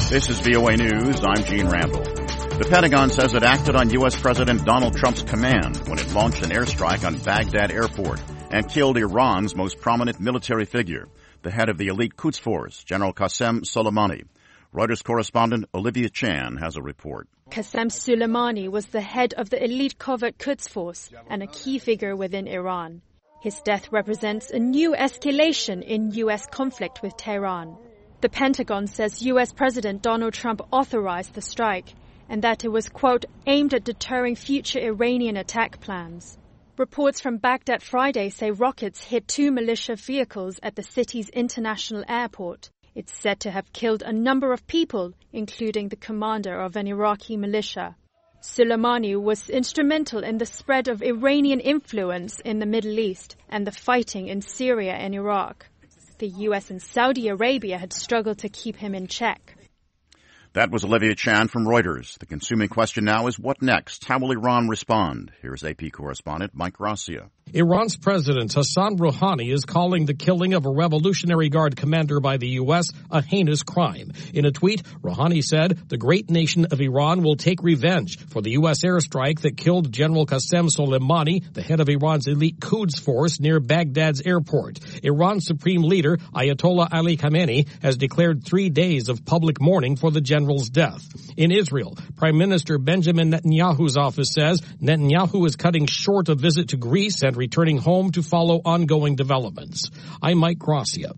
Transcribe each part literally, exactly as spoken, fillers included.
This is V O A News. I'm Gene Randall. The Pentagon says it acted on U S. President Donald Trump's command when it launched an airstrike on Baghdad airport and killed Iran's most prominent military figure, the head of the elite Quds Force, General Qasem Soleimani. Reuters correspondent Olivia Chan has a report. Qasem Soleimani was the head of the elite covert Quds Force and a key figure within Iran. His death represents a new escalation in U S conflict with Tehran. The Pentagon says U S. President Donald Trump authorized the strike and that it was, quote, aimed at deterring future Iranian attack plans. Reports from Baghdad Friday say rockets hit two militia vehicles at the city's international airport. It's said to have killed a number of people, including the commander of an Iraqi militia. Soleimani was instrumental in the spread of Iranian influence in the Middle East and the fighting in Syria and Iraq. The U S and Saudi Arabia had struggled to keep him in check. That was Olivia Chan from Reuters. The consuming question now is, what next? How will Iran respond? Here's A P correspondent Mike Gracia. Iran's President Hassan Rouhani is calling the killing of a Revolutionary Guard commander by the U S a heinous crime. In a tweet, Rouhani said, the great nation of Iran will take revenge for the U S airstrike that killed General Qasem Soleimani, the head of Iran's elite Quds Force near Baghdad's airport. Iran's supreme leader, Ayatollah Ali Khamenei, has declared three days of public mourning for the general's death. In Israel, Prime Minister Benjamin Netanyahu's office says Netanyahu is cutting short a visit to Greece and returning home to follow ongoing developments. I'm Mike Gracia.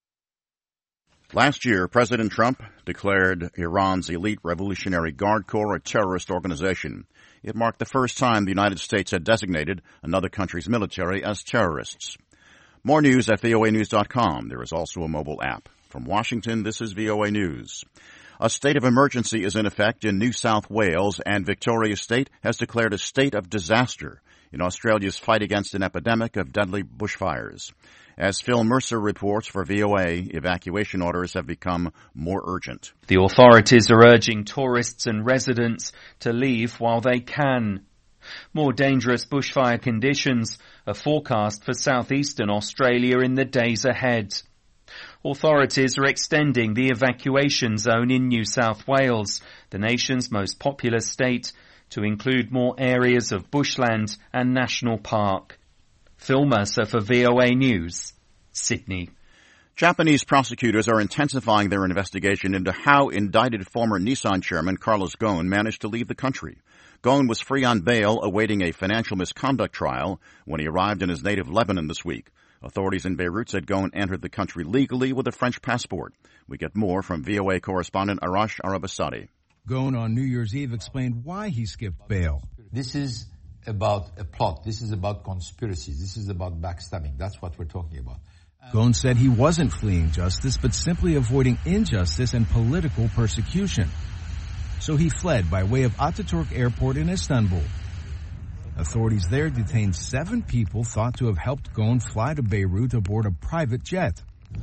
Last year, President Trump declared Iran's elite Revolutionary Guard Corps a terrorist organization. It marked the first time the United States had designated another country's military as terrorists. More news at V O A news dot com. There is also a mobile app. From Washington, this is V O A News. A state of emergency is in effect in New South Wales, and Victoria State has declared a state of disaster in Australia's fight against an epidemic of deadly bushfires. As Phil Mercer reports for V O A, evacuation orders have become more urgent. The authorities are urging tourists and residents to leave while they can. More dangerous bushfire conditions are forecast for southeastern Australia in the days ahead. Authorities are extending the evacuation zone in New South Wales, the nation's most populous state, to include more areas of bushland and national park. Phil Mercer for V O A News, Sydney. Japanese prosecutors are intensifying their investigation into how indicted former Nissan chairman Carlos Ghosn managed to leave the country. Ghosn was free on bail awaiting a financial misconduct trial when he arrived in his native Lebanon this week. Authorities in Beirut said Ghosn entered the country legally with a French passport. We get more from V O A correspondent Arash Arabasadi. Ghosn on New Year's Eve explained why he skipped bail. This is about a plot. This is about conspiracies. This is about backstabbing. That's what we're talking about. Ghosn said he wasn't fleeing justice, but simply avoiding injustice and political persecution. So he fled by way of Ataturk Airport in Istanbul. Authorities there detained seven people thought to have helped Ghosn fly to Beirut aboard a private jet.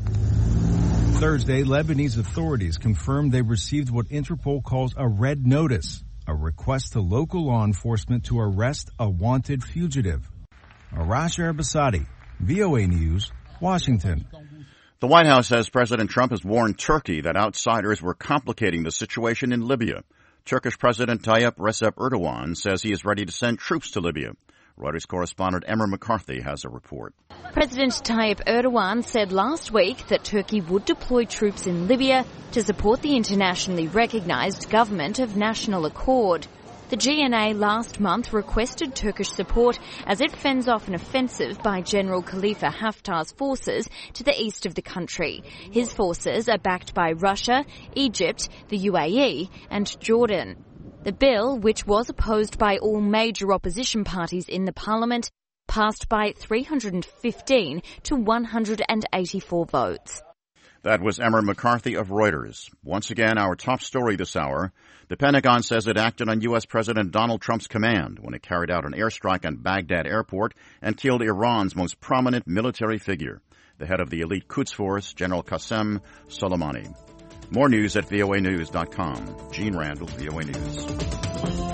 Thursday, Lebanese authorities confirmed they received what Interpol calls a red notice, a request to local law enforcement to arrest a wanted fugitive. Arash Arabasadi, V O A News, Washington. The White House says President Trump has warned Turkey that outsiders were complicating the situation in Libya. Turkish President Tayyip Recep Erdogan says he is ready to send troops to Libya. Reuters correspondent Emma McCarthy has a report. President Tayyip Erdogan said last week that Turkey would deploy troops in Libya to support the internationally recognised government of national accord. The G N A last month requested Turkish support as it fends off an offensive by General Khalifa Haftar's forces to the east of the country. His forces are backed by Russia, Egypt, the U A E and Jordan. The bill, which was opposed by all major opposition parties in the parliament, passed by three hundred fifteen to one hundred eighty-four votes. That was Emma McCarthy of Reuters. Once again, our top story this hour. The Pentagon says it acted on U S. President Donald Trump's command when it carried out an airstrike on Baghdad airport and killed Iran's most prominent military figure, the head of the elite Quds Force, General Qasem Soleimani. More news at V O A news dot com. Gene Randall, V O A News.